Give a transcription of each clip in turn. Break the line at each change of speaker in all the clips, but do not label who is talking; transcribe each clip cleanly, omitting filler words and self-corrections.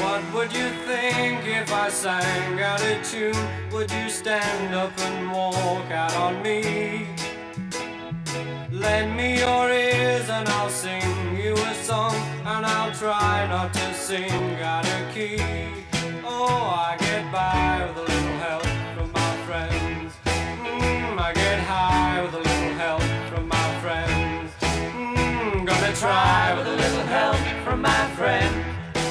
What would you think if I sang out a tune? Would you stand up and walk out on me? Lend me your ears and I'll sing you a song, and I'll try not to sing out of key. Oh, I get by with a little help from my friends. I get high with a little help from my friends. Gonna try with a little help from my friends.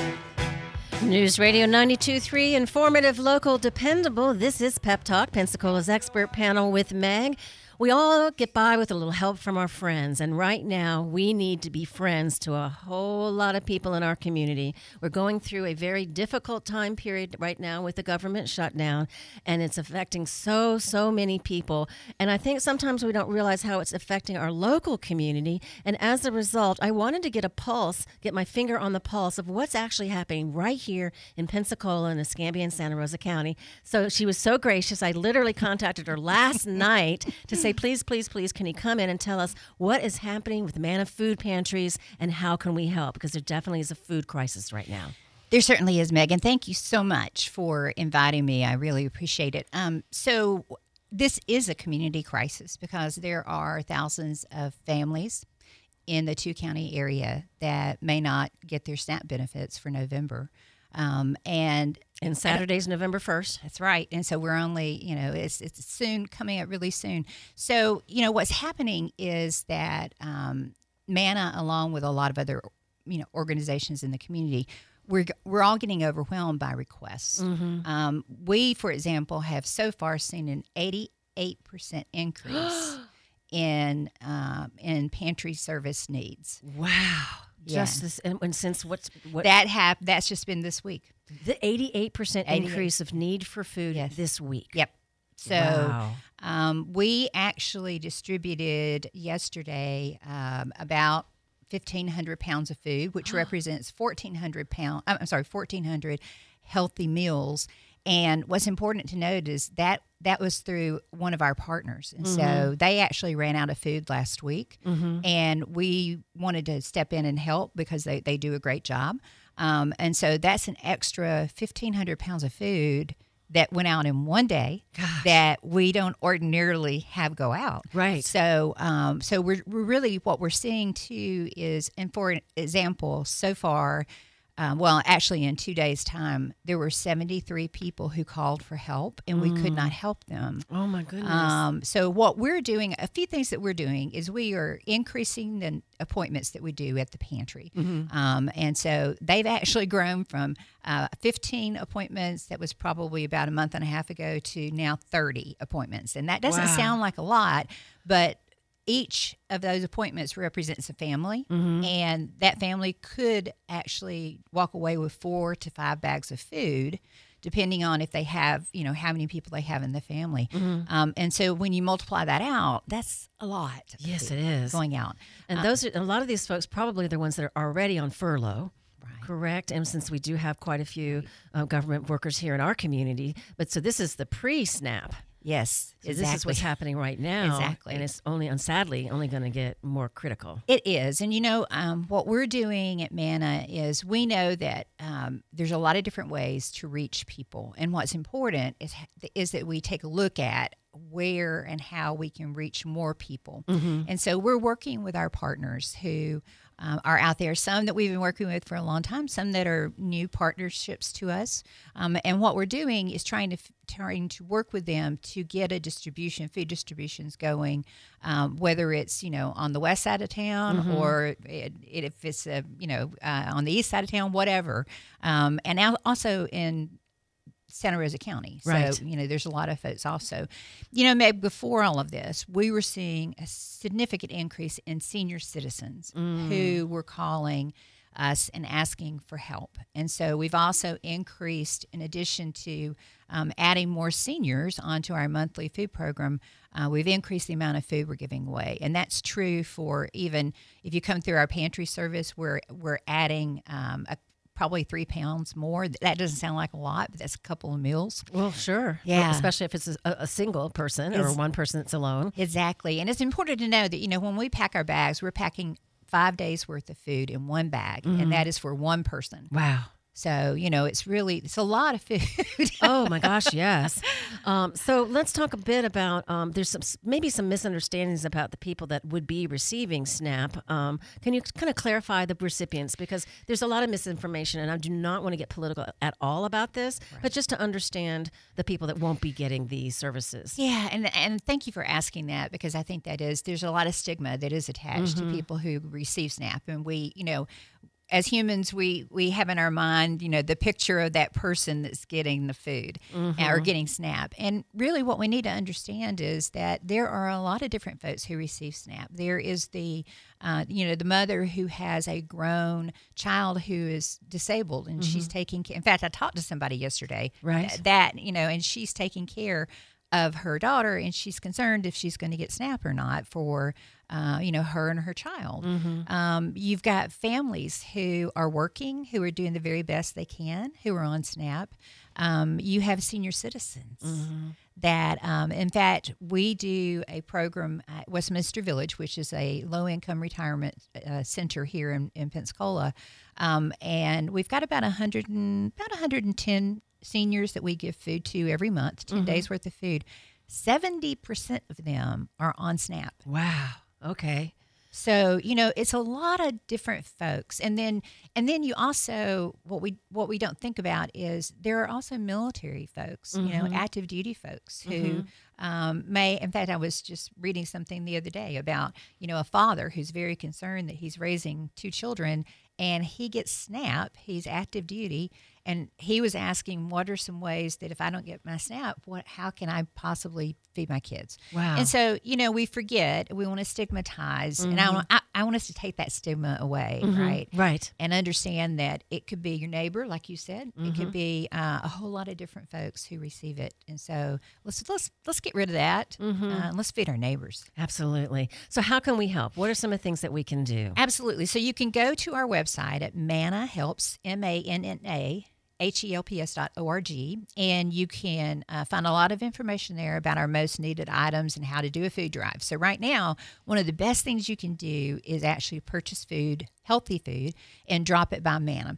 News Radio 92.3, informative, local, dependable. This is Pep Talk, Pensacola's expert panel with Meg. We all get by with a little help from our friends, and right now we need to be friends to a whole lot of people in our community. We're going through a very difficult time period right now with the government shutdown, and it's affecting so many people. And I think sometimes we don't realize how it's affecting our local community, and as a result, I wanted to get my finger on the pulse of what's actually happening right here in Pensacola and Escambia and Santa Rosa County. So she was so gracious, I literally contacted her last night to say, please, can you come in and tell us what is happening with Manna food pantries and how can we help? Because there definitely is a food crisis right now.
There certainly is, Megan. Thank you so much for inviting me. I really appreciate it. So this is a community crisis because there are thousands of families in the two-county area that may not get their SNAP benefits for November. And
Saturday's November 1st.
That's right. And so we're only, it's soon, coming up really soon. So, what's happening is that Manna, along with a lot of other, organizations in the community, we're all getting overwhelmed by requests. Mm-hmm. We, for example, have so far seen an 88% increase in pantry service needs.
Wow.
Yeah.
Just this, and since what
that's just been this week.
The 88% increase of need for food this week.
Yep. So we actually distributed yesterday about 1,500 pounds of food, which represents 1,400 healthy meals. And what's important to note is that was through one of our partners. And so they actually ran out of food last week. Mm-hmm. And we wanted to step in and help because they do a great job. And so that's an extra 1,500 pounds of food that went out in one day. Gosh. That we don't ordinarily have go out.
Right.
So we're really, what we're seeing too is, and for example, so far, actually in 2 days' time, there were 73 people who called for help, and we could not help them.
Oh, my goodness.
So what we're doing, a few things that we're doing is we are increasing the appointments that we do at the pantry. Mm-hmm. And so they've actually grown from 15 appointments that was probably about a month and a half ago to now 30 appointments. And that doesn't sound like a lot, but each of those appointments represents a family, and that family could actually walk away with 4 to 5 bags of food, depending on if they have, how many people they have in the family. Mm-hmm. And so when you multiply that out, that's a lot.
Yes, it is.
Going out.
And a lot of these folks probably the ones that are already on furlough.
Right.
Correct. And since we do have quite a few government workers here in our community, so this is the pre-SNAP.
Yes,
so exactly. This is what's happening right now.
Exactly.
And it's sadly only going to get more critical.
It is. And, what we're doing at Manna is we know that there's a lot of different ways to reach people. And what's important is that we take a look at where and how we can reach more people. Mm-hmm. And so we're working with our partners who are out there, some that we've been working with for a long time, some that are new partnerships to us. And what we're doing is trying to work with them to get food distributions going, whether it's, on the west side of town or if it's, on the east side of town, whatever. And also in Santa Rosa County.
Right.
So, there's a lot of folks also. Meg, before all of this, we were seeing a significant increase in senior citizens who were calling us and asking for help. And so we've also increased, in addition to adding more seniors onto our monthly food program, we've increased the amount of food we're giving away. And that's true for even if you come through our pantry service, we're adding probably 3 pounds more. That doesn't sound like a lot, but that's a couple of meals.
Well, sure.
Yeah.
Well, especially if it's a single person or one person that's alone.
Exactly. And it's important to know that, when we pack our bags, we're packing 5 days worth of food in one bag, and that is for one person.
Wow.
So, it's a lot of food.
Oh my gosh, yes. So let's talk a bit about there's maybe some misunderstandings about the people that would be receiving SNAP. Can you kind of clarify the recipients, because there's a lot of misinformation, and I do not want to get political at all about this, but just to understand the people that won't be getting these services.
Yeah, and thank you for asking that, because I think there's a lot of stigma that is attached to people who receive SNAP, and we, as humans, we have in our mind, the picture of that person that's getting the food or getting SNAP. And really what we need to understand is that there are a lot of different folks who receive SNAP. There is the mother who has a grown child who is disabled, and she's taking care. In fact, I talked to somebody yesterday and she's taking care of her daughter, and she's concerned if she's going to get SNAP or not for her and her child. You've got families who are working, who are doing the very best they can, who are on SNAP. You have senior citizens that, in fact, we do a program at Westminster Village, which is a low-income retirement center here in Pensacola, and we've got about 110 seniors that we give food to every month, 10 days worth of food. 70% of them are on SNAP.
Wow. Okay.
So, it's a lot of different folks. And then you also, what we don't think about is there are also military folks, active duty folks who may, in fact, I was just reading something the other day about, a father who's very concerned that he's raising 2 children and he gets SNAP, he's active duty, and he was asking, what are some ways that if I don't get my SNAP, how can I possibly feed my kids?
Wow.
And so, we forget, we want to stigmatize, and I want us to take that stigma away, right?
Right.
And understand that it could be your neighbor, like you said. It could be a whole lot of different folks who receive it. And so let's get rid of that. Let's feed our neighbors.
Absolutely. So how can we help? What are some of the things that we can do?
Absolutely. So you can go to our website at Manna Helps, MANNA, HELPS.org, and you can find a lot of information there about our most needed items and how to do a food drive. So right now, one of the best things you can do is actually purchase food, healthy food, and drop it by Manna.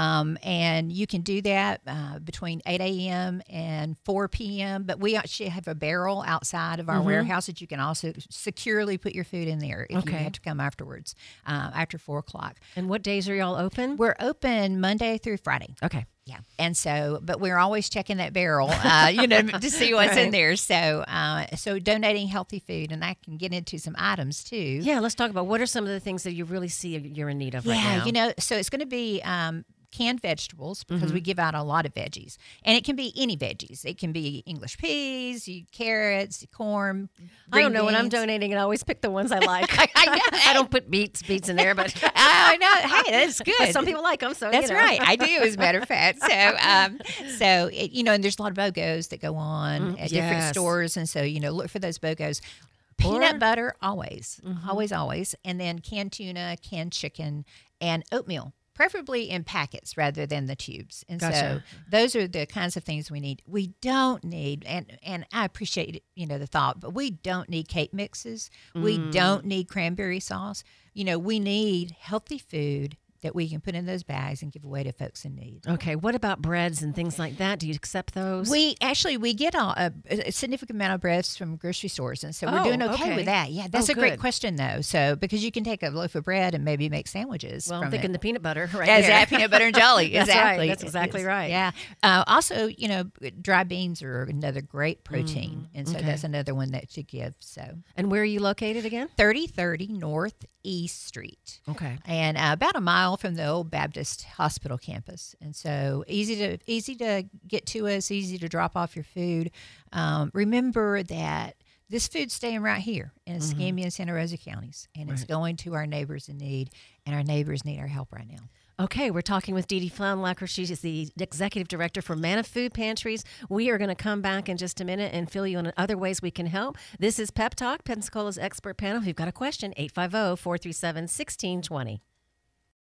And you can do that between 8 a.m. and 4 p.m., but we actually have a barrel outside of our warehouse that you can also securely put your food in there if you have to come afterwards, after 4 o'clock.
And what days are y'all open?
We're open Monday through Friday.
Okay.
Yeah. And so, but we're always checking that barrel, to see what's in there. So, donating healthy food, and I can get into some items too.
Yeah. Let's talk about what are some of the things that you really see you're in need of right now.
So it's going to be canned vegetables, because we give out a lot of veggies, and it can be any veggies. It can be English peas, carrots, corn.
I don't know
beans.
when I'm donating, and I always pick the ones I like.
I know.
I don't put beets in there, but
I know. Hey, that's good.
But some people like them, so
That's right. I do, as a matter of fact. So, and there's a lot of BOGOs that go on at different stores, and so look for those BOGOs. Peanut butter, always, always, and then canned tuna, canned chicken, and oatmeal. Preferably in packets rather than the tubes. And so those are the kinds of things we need. We don't need, and I appreciate, the thought, but we don't need cake mixes. We don't need cranberry sauce. We need healthy food that we can put in those bags and give away to folks in need.
Okay. What about breads and things like that? Do you accept those?
We get a significant amount of breads from grocery stores, and so we're doing okay with that. Yeah, that's a great question, though. So, because you can take a loaf of bread and maybe make sandwiches.
Well,
from
I'm thinking the peanut butter right
there.
there.
Peanut butter and jelly.
That's
exactly.
Right. That's exactly right.
Yeah. Also, dry beans are another great protein, and so that's another one that to give. So.
And where are you located again?
3030 Northeast Street.
Okay.
And about a mile from the old Baptist Hospital campus. And so easy to get to us, easy to drop off your food. Remember that this food's staying right here in Escambia and Santa Rosa counties, and it's going to our neighbors in need, and our neighbors need our help right now.
Okay, we're talking with Dee Dee Floundlacker. She is the Executive Director for Manna Food Pantries. We are going to come back in just a minute and fill you in on other ways we can help. This is Pep Talk, Pensacola's expert panel. If you've got a question, 850-437-1620.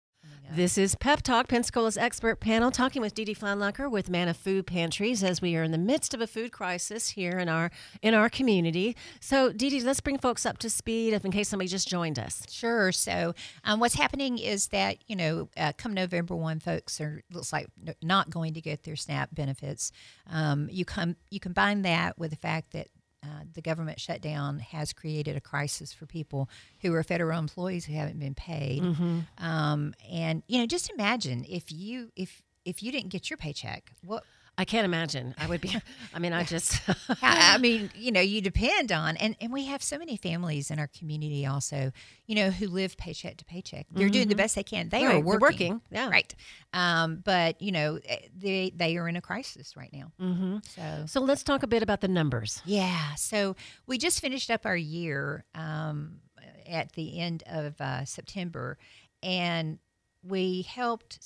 This is Pep Talk, Pensacola's expert panel, talking with Dee Dee Feinlacher with Manna Food Pantries as we are in the midst of a food crisis here in our community. So, Dee Dee, let's bring folks up to speed in case somebody just joined us.
Sure. So, what's happening is that come November 1, folks looks like not going to get their SNAP benefits. You combine that with the fact that the government shutdown has created a crisis for people who are federal employees who haven't been paid. And just imagine if you didn't get your paycheck, what.
I can't imagine. I would be. I mean,
you depend on, and we have so many families in our community also, who live paycheck to paycheck. They're doing the best they can. They are working.
Yeah.
Right. But, they are in a crisis right now.
So let's talk a bit about the numbers.
Yeah. So we just finished up our year at the end of September, and we helped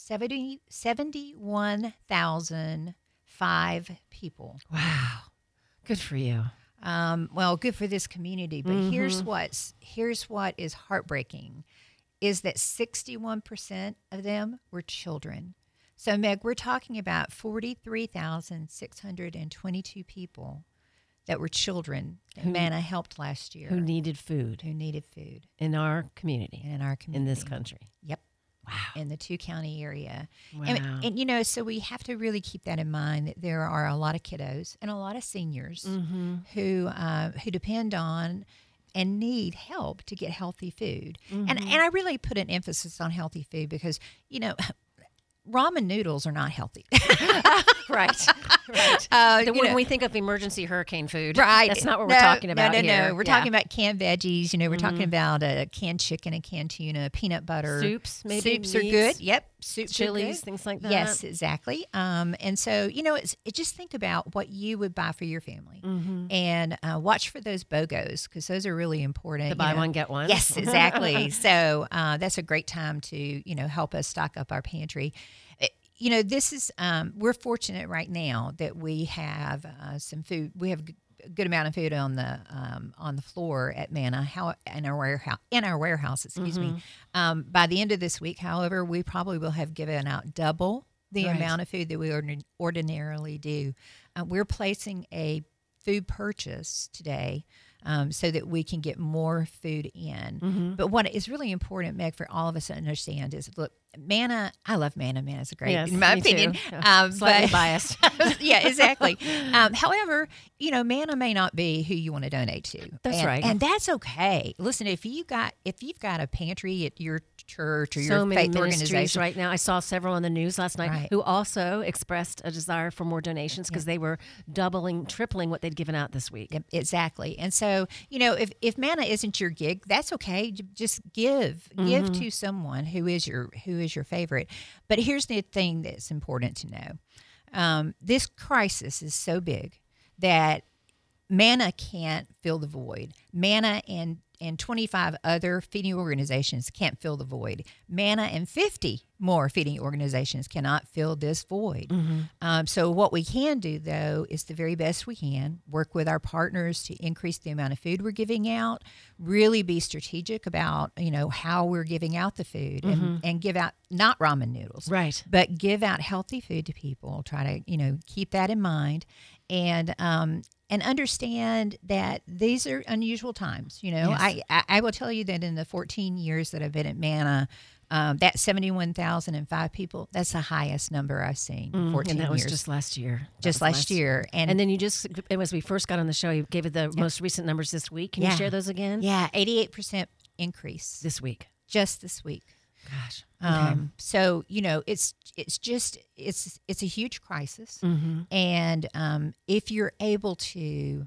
71,005 people.
Wow. Good for you.
Well, good for this community. But here's what is heartbreaking is that 61% of them were children. So, Meg, we're talking about 43,622 people that were children that Manna helped last year.
Who needed food. In our community. In this country.
Yep.
Wow.
In the 2-county area.
Wow.
And so we have to really keep that in mind, that there are a lot of kiddos and a lot of seniors who depend on and need help to get healthy food. And I really put an emphasis on healthy food because, ramen noodles are not healthy.
Right. When we think of emergency hurricane food,
right.
That's not what we're talking about here.
No. We're talking about canned veggies. We're talking about canned chicken and canned tuna, peanut butter.
Soups, maybe.
Soups are good. Yep. Soups
chilies,
are good.
things like that.
Yes, exactly. And so, just think about what you would buy for your family. And watch for those BOGOs because those are really important.
The buy one, get one.
Yes, exactly. So that's a great time to, help us stock up our pantry. This is, we're fortunate right now that we have some food. We have a good amount of food on the floor at Manna, in our warehouse. Excuse me. By the end of this week, however, we probably will have given out double the amount of food that we ordinarily do. We're placing a food purchase today so that we can get more food in. But what is really important, Meg, for all of us to understand is, look, Manna, I love Manna. Manna's great, in my opinion.
Slightly biased.
Yeah, exactly. However, Manna may not be who you want to donate to.
That's right.
And that's okay. Listen, if you've got a pantry at your church or
so
your
many
faith
ministries
organization
right now. I saw several on the news last night who also expressed a desire for more donations because they were doubling, tripling what they'd given out this week.
Yep, exactly. And so, if Manna isn't your gig, that's okay. Just give to someone who is your favorite. But here's the thing that's important to know. This crisis is so big that Manna can't fill the void. Manna and 25 other feeding organizations can't fill the void. Manna and 50 more feeding organizations cannot fill this void. So what we can do, though, is the very best we can, work with our partners to increase the amount of food we're giving out, really be strategic about, how we're giving out the food and give out not ramen noodles,
right,
but give out healthy food to people. Try to, keep that in mind. And understand that these are unusual times.
Yes.
I will tell you that in the 14 years that I've been at Manna, that 71,005 people, that's the highest number I've seen in 14
and that
years.
was just last year.
Last year.
And then as we first got on the show, you gave it the most recent numbers this week. Can you share those again?
Yeah, 88% increase.
This week.
Just this week.
Gosh. Okay.
So, it's a huge crisis. And if you're able to,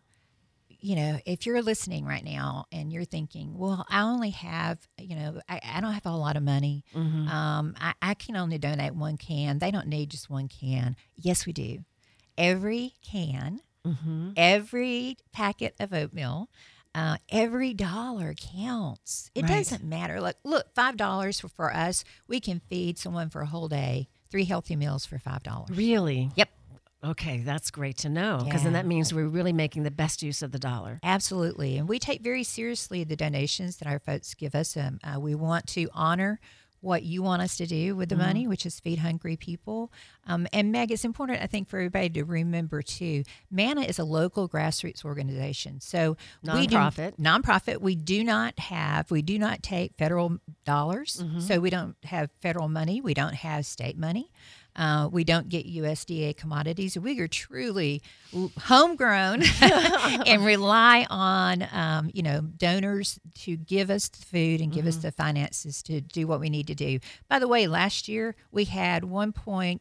if you're listening right now and you're thinking, well, I only have, I don't have a lot of money. I can only donate one can. They don't need just one can. Yes, we do. Every can, every packet of oatmeal, every dollar counts. It doesn't matter. Look, $5 for us, we can feed someone for a whole day, 3 healthy meals for $5.
Really?
Yep.
Okay, that's great to know because then that means we're really making the best use of the dollar.
Absolutely. And we take very seriously the donations that our folks give us. We want to honor what you want us to do with the money, which is feed hungry people. And Meg, it's important, I think, for everybody to remember too, MANA is a local grassroots organization. So nonprofit. We do not take federal dollars. So we don't have federal money. We don't have state money. We don't get USDA commodities. We are truly homegrown and rely on, donors to give us the food and give us the finances to do what we need to do. By the way, last year we had about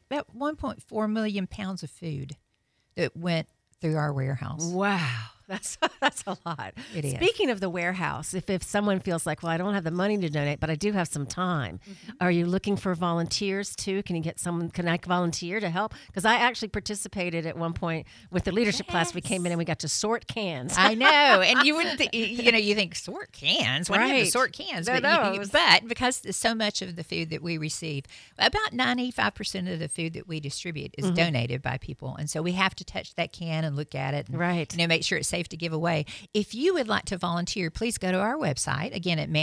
1.4 million pounds of food that went through our warehouse.
Wow. That's a lot.
It is.
Speaking of the warehouse, if someone feels like, well, I don't have the money to donate, but I do have some time, are you looking for volunteers too? Can I volunteer to help? Because I actually participated at one point with the leadership class. We came in and we got to sort cans.
I know. And you wouldn't, you think sort cans? Why do you have to sort cans? But because so much of the food that we receive, about 95% of the food that we distribute is donated by people. And so we have to touch that can and look at it and make sure it's safe to give away. If you would like to volunteer, please go to our website, again, at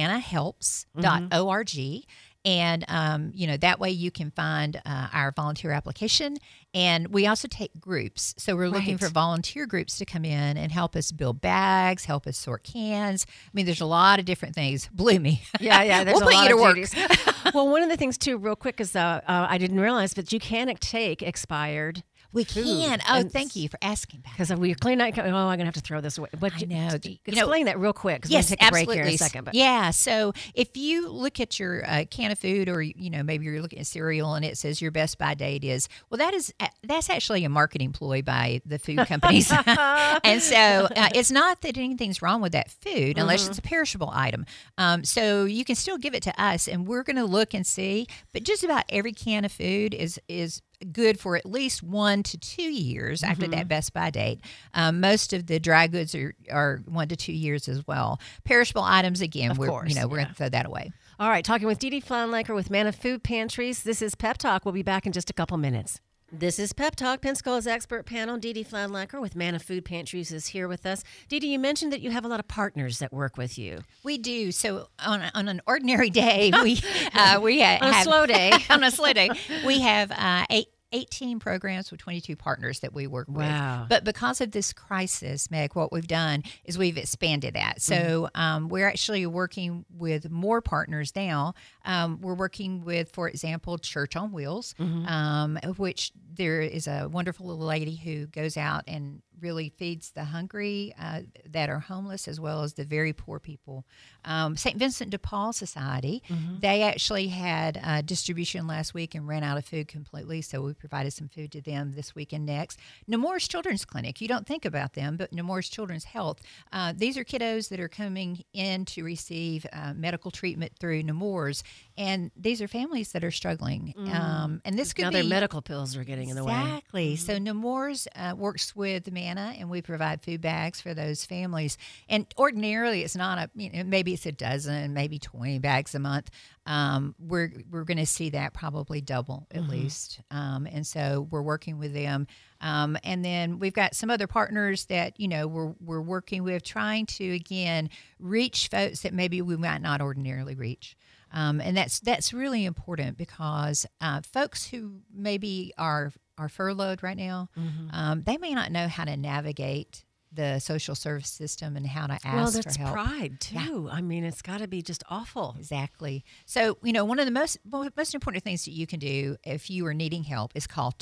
manahelps.org. And, that way you can find our volunteer application. And we also take groups. So we're looking for volunteer groups to come in and help us build bags, help us sort cans. I mean, there's a lot of different things. Believe me.
Yeah. There's
we'll put you to work.
Well, one of the things, too, real quick, is I didn't realize, but you can take expired
We
food.
can. Oh, thank you for asking that.
Because we clean out. Oh, I'm going to have to throw this away. But
I know.
Explain that real quick.
Yes,
we'll take a break
absolutely.
here in a second. But.
Yeah. So if you look at your can of food, or maybe you're looking at cereal and it says your best by date is, that's actually a marketing ploy by the food companies. And so it's not that anything's wrong with that food unless it's a perishable item. So you can still give it to us, and we're going to look and see. But just about every can of food is good for at least 1 to 2 years after that best by date. Most of the dry goods are 1 to 2 years as well. Perishable items, again, we're going to throw that away.
All right, talking with Dee Dee Flaunlaker with MANA Food Pantries. This is Pep Talk. We'll be back in just a couple minutes. This is Pep Talk. Pensacola's expert panel, Dee Dee Flaunlaker with MANA Food Pantries is here with us. Dee Dee, you mentioned that you have a lot of partners that work with you.
We do. So on an ordinary day, we have
on a slow day.
On a slow day, we have 18 programs with 22 partners that we work with. But because of this crisis, Meg, what we've done is we've expanded that. So we're actually working with more partners now. We're working with, for example, Church on Wheels, which there is a wonderful little lady who goes out and really feeds the hungry that are homeless, as well as the very poor people. St. Vincent de Paul Society, they actually had distribution last week and ran out of food completely, so we provided some food to them this week and next. Nemours Children's Clinic, you don't think about them, but Nemours Children's Health, these are kiddos that are coming in to receive medical treatment through Nemours, and these are families that are struggling. And this could
now
be...
their medical pills are getting in the way.
Exactly. So Nemours works with MANA, and we provide food bags for those families. And ordinarily, it's not maybe it's a dozen, maybe 20 bags a month. We're going to see that probably double at least. And so we're working with them. And then we've got some other partners that, we're working with, trying to, again, reach folks that maybe we might not ordinarily reach. And that's really important because folks who maybe are furloughed right now, they may not know how to navigate the social service system and how to ask for help.
Well, that's pride, too. Yeah. I mean, it's got to be just awful.
Exactly. So, one of the most important things that you can do if you are needing help is call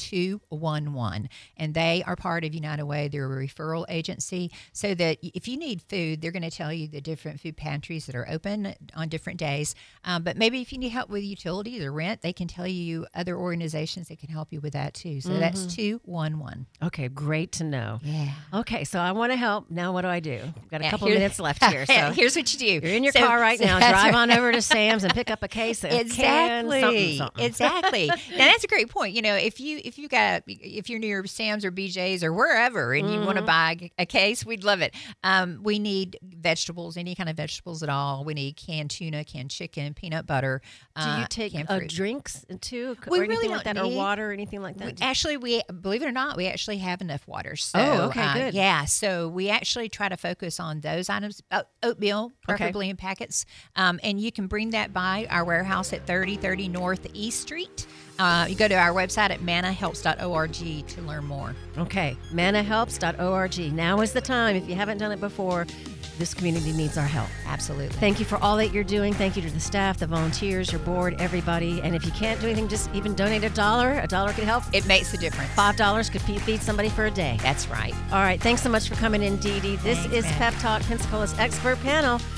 211. And they are part of United Way. They're a referral agency. So that if you need food, they're going to tell you the different food pantries that are open on different days. But maybe if you need help with utilities or rent, they can tell you other organizations that can help you with that, too. So that's 211.
Okay, great to know.
Yeah.
Okay, so I want to help. Now what do I do? I've got a couple of minutes left here. So
here's what you do.
You're in your car right now. Drive on over to Sam's and pick up a case of something.
Exactly. Now that's a great point. If you're near Sam's or BJ's or wherever, and you want to buy a case, we'd love it. We need vegetables, any kind of vegetables at all. We need canned tuna, canned chicken, peanut butter.
Do you take drinks too?
We
or
really
anything
don't
like that,
need,
or water or anything like that?
Actually, we believe it or not, we actually have enough water. So,
okay, good.
Yeah. So So we actually try to focus on those items, oatmeal, preferably in packets. And you can bring that by our warehouse at 3030 North East Street. You go to our website at mannahelps.org to learn more.
Okay, mannahelps.org. Now is the time. If you haven't done it before, this community needs our help.
Absolutely.
Thank you for all that you're doing. Thank you to the staff, the volunteers, your board, everybody. And if you can't do anything, just even donate $1. $1 could help.
It makes a difference.
$5 could feed somebody for a day.
That's right.
All right. Thanks so much for coming in, Dee Dee. This
Thanks,
is
man.
Pep Talk, Pensacola's expert panel.